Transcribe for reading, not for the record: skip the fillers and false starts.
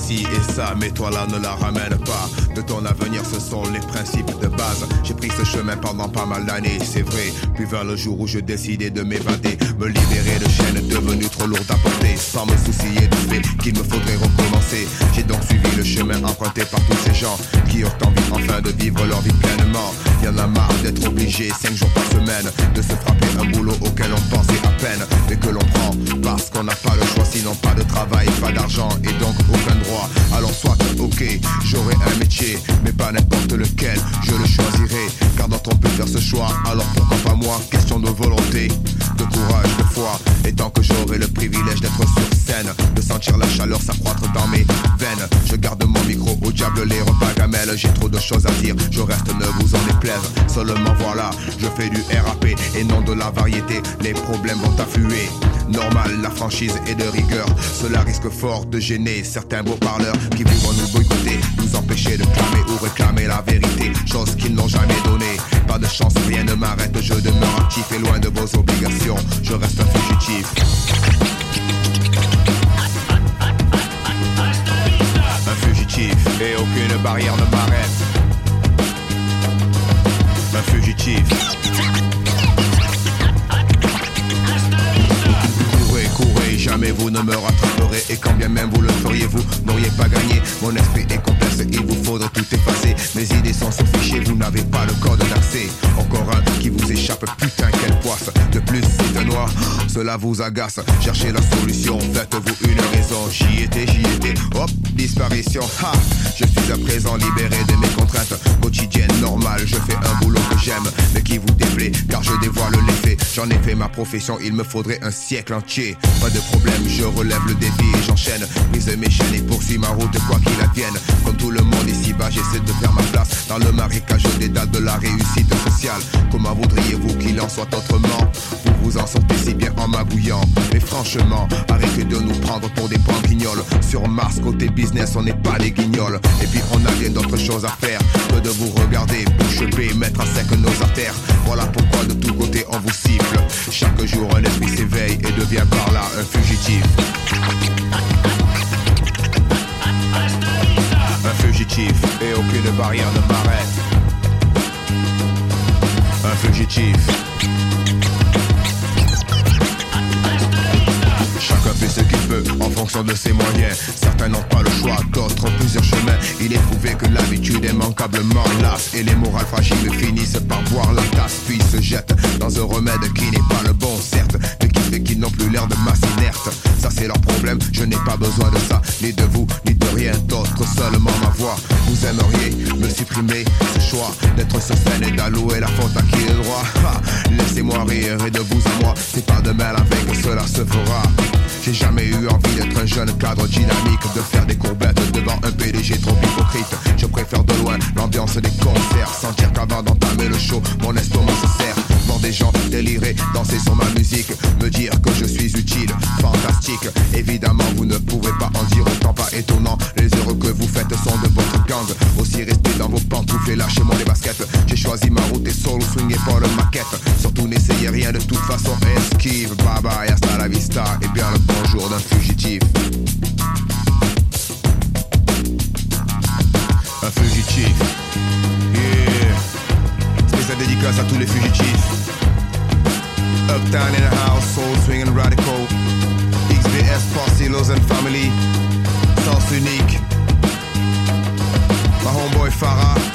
ci et ça, mais toi là ne la ramène pas. De ton avenir, ce sont les principes de base. J'ai pris ce chemin pendant pas mal d'années, c'est vrai. Puis vers le jour où je décidais de m'évader, me libérer de chaînes devenues trop lourdes à porter, sans me soucier du fait qu'il me faudrait recommencer. J'ai donc suivi le chemin emprunté par tous ces gens qui ont envie enfin de vivre leur vie pleinement. Y'en a marre d'être obligé 5 jours par semaine de se frapper un boulot auquel on pensait à peine, mais que l'on prend parce qu'on n'a pas le choix. Sinon pas de travail, pas d'argent et donc aucun droit. Alors soit ok, j'aurai un métier, mais pas n'importe lequel, je le choisirai. Car d'autres on peut faire ce choix, alors pourquoi pas moi? Question de volonté, de courage, de foi. Et tant que j'aurai le privilège d'être sur scène, de sentir la chaleur s'accroître dans mes veines, je garde mon micro au diable les repas gamelles. J'ai trop de choses à dire, je reste, ne vous en déplaise. Seulement voilà, je fais du RAP et non de la variété. Les problèmes vont affluer, normal, la franchise est de rigueur. Cela risque fort de gêner certains beaux parleurs qui voudront nous boycotter, nous empêcher de clamer ou réclamer la vérité, chose qu'ils n'ont jamais donnée. Pas de chance, rien ne m'arrête, je demeure actif et loin de vos obligations, je reste un fugitif. Un fugitif, et aucune barrière ne m'arrête. Un fugitif. Courez, jamais vous ne me rattraperez. Et quand bien même vous le feriez, vous n'auriez pas gagné. Mon esprit est complexe, il vous faudrait tout effacer. Mes idées sont sur fichier, vous n'avez pas le code d'accès. Encore un qui vous échappe, putain quelle poisse. De plus c'est un noir, cela vous agace. Cherchez la solution, faites-vous une raison. J'y étais, hop, disparition. Ha, je suis à présent libéré de mes contraintes quotidiennes normales. Je fais un boulot que j'aime, mais qui vous déplaît, car je dévoile les faits. J'en ai fait ma profession, il me faudrait un siècle entier. Pas de problème, je relève le défi et j'enchaîne. Brise mes chaînes et poursuis ma route quoi qu'il advienne. Comme tout le monde ici-bas, j'essaie de faire ma place dans le marécage des dates de la réussite sociale. Comment voudriez-vous qu'il en soit autrement? Vous vous en sortez si bien en magouillant. Mais franchement, arrêtez de nous prendre pour des guignols. Sur Mars, côté business, on n'est pas des guignols. Et puis on a bien d'autres choses à faire que de vous regarder, bouche bée, mettre à sec nos artères. Voilà pourquoi de tous côtés on vous siffle. Chaque jour un esprit s'éveille et devient par là un fugitif. Un fugitif, et aucune barrière ne m'arrête. Un fugitif. Chacun fait ce qu'il peut en fonction de ses moyens. Certains n'ont pas le choix, d'autres ont plusieurs chemins. Il est prouvé que l'habitude est immanquablement lasse, et les morales fragiles finissent par boire la tasse, puis se jettent dans un remède qui n'est pas le bon, certes, mais qui fait qu'ils n'ont plus l'air de masse inerte. Ça c'est leur problème, je n'ai pas besoin de ça, ni de vous, ni de rien d'autre, seulement ma voix. Vous aimeriez me supprimer ce choix d'être sur scène et d'allouer la faute à qui est droit. Laissez-moi rire et de vous à moi, c'est pas demain la veille que cela se fera. J'ai jamais eu envie d'être un jeune cadre dynamique, de faire des courbettes devant un PDG trop hypocrite. Je préfère de loin l'ambiance des concerts, sentir qu'avant d'entamer le show, mon estomac se serre. Voir des gens délirer, danser sur ma musique, me dire que je suis utile, fantastique. Évidemment vous ne pouvez pas en dire autant, pas étonnant. Les heureux que vous faites sont de votre gang. Aussi restez dans vos pantoufles et lâchez-moi les baskets. J'ai choisi ma route et soul swing et pas de maquette. Surtout n'essayez rien, de toute façon esquive. Bye bye, hasta la vista, et bien le bonjour d'un fugitif. Un fugitif, yeah. Spéciale dédicace à tous les fugitifs. Uptown in the house, soul swing and radical. XBS Posse, Loz and Family. Sens unique. My homeboy Farah.